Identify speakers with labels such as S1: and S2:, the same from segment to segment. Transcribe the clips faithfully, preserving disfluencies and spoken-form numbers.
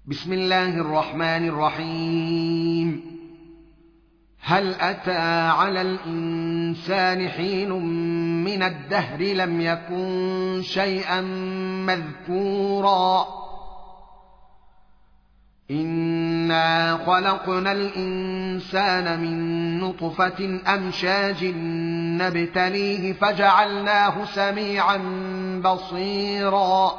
S1: بسم الله الرحمن الرحيم. هل أتى على الإنسان حين من الدهر لم يكن شيئا مذكورا إنا خلقنا الإنسان من نطفة أمشاج نبتليه فجعلناه سميعا بصيرا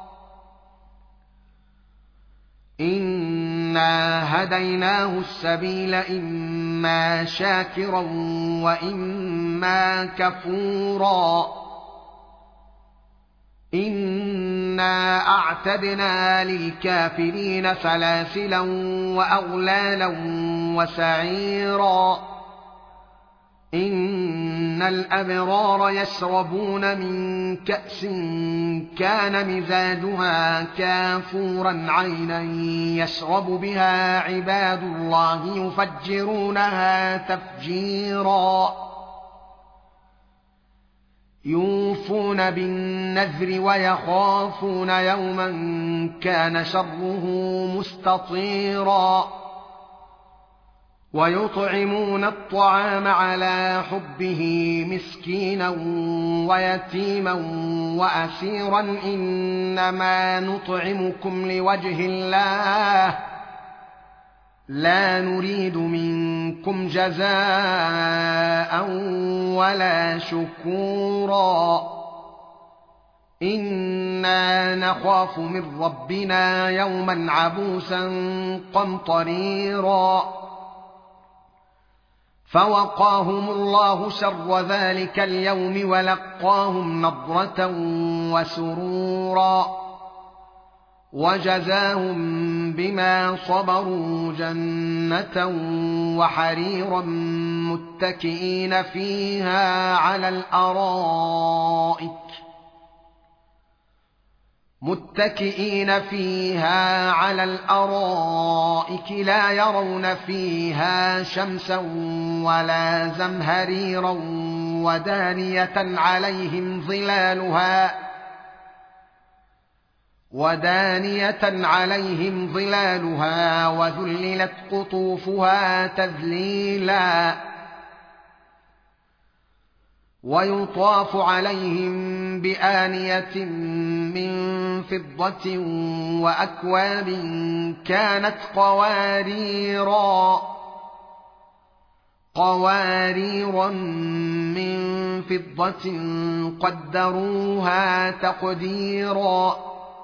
S1: إنا هديناه السبيل إما شاكرا وإما كفورا إنا أعتدنا للكافرين سلاسلا وأغلالا وسعيرا إن الأبرار يشربون من كأس كان مزاجها كافورا عينا يشرب بها عباد الله يفجرونها تفجيرا يوفون بالنذر ويخافون يوما كان شره مستطيرا ويطعمون الطعام على حبه مسكينا ويتيما وأسيرا إنما نطعمكم لوجه الله لا نريد منكم جزاء ولا شكورا إنا نخاف من ربنا يوما عبوسا قمطريرا فوقاهم الله شر ذلك اليوم ولقاهم نضرة وسرورا وجزاهم بما صبروا جنة وحريرا متكئين فيها على الأرائك متكئين فيها على الأرائك لا يرون فيها شمسا ولا زمهريرا ودانية عليهم ظلالها ودانية عليهم ظلالها وذللت قطوفها تذليلا ويطاف عليهم بآنية من فضة وأكواب كانت قواريرا قواريرا من فضة قدروها تقديرا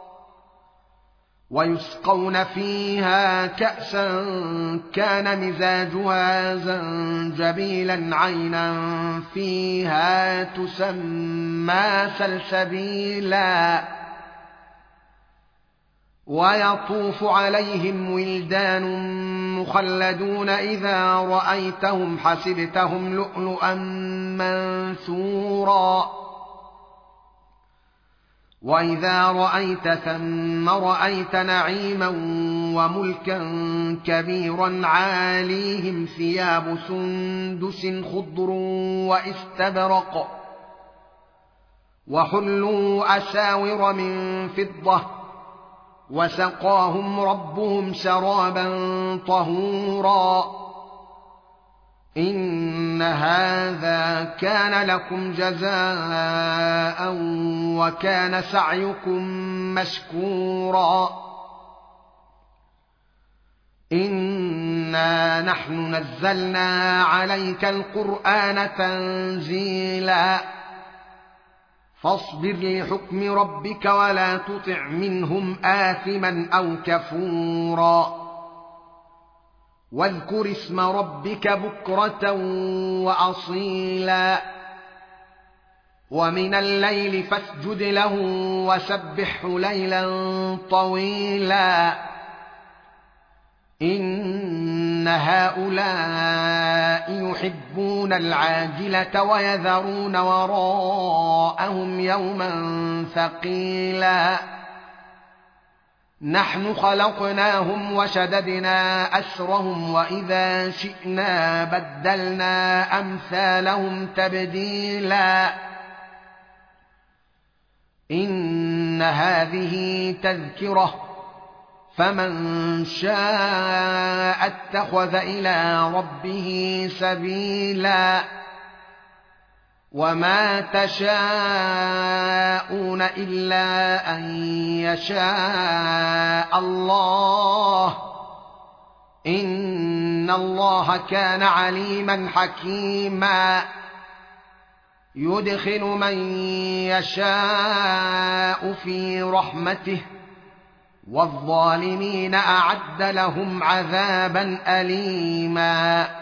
S1: ويسقون فيها كأسا كان مزاجها زنجبيلا عينا فيها تسمى سلسبيلا ويطوف عليهم ولدان مخلدون إذا رأيتهم حسبتهم لؤلؤا منثورا وإذا رأيت ثم رأيت نعيما وملكا كبيرا عاليهم ثياب سندس خضر واستبرق وحلوا أساور من فضة وسقاهم ربهم شرابا طهورا إن هذا كان لكم جزاء وكان سعيكم مشكورا إنا نحن نزلنا عليك القرآن تنزيلا فاصبر لحكم ربك ولا تطع منهم آثما أو كفورا واذكر اسم ربك بكرة وأصيلا ومن الليل فاسجد له وسبحه ليلا طويلا إن هؤلاء يحبون العاجلة ويذرون وراءهم يوما ثقيلا نحن خلقناهم وشددنا أسرهم وإذا شئنا بدلنا أمثالهم تبديلا إن هذه تذكرة فمن شاء اتخذ الى ربه سبيلا وما تشاءون الا ان يشاء الله ان الله كان عليما حكيما يدخل من يشاء في رحمته والظالمين اعد لهم عذابا اليما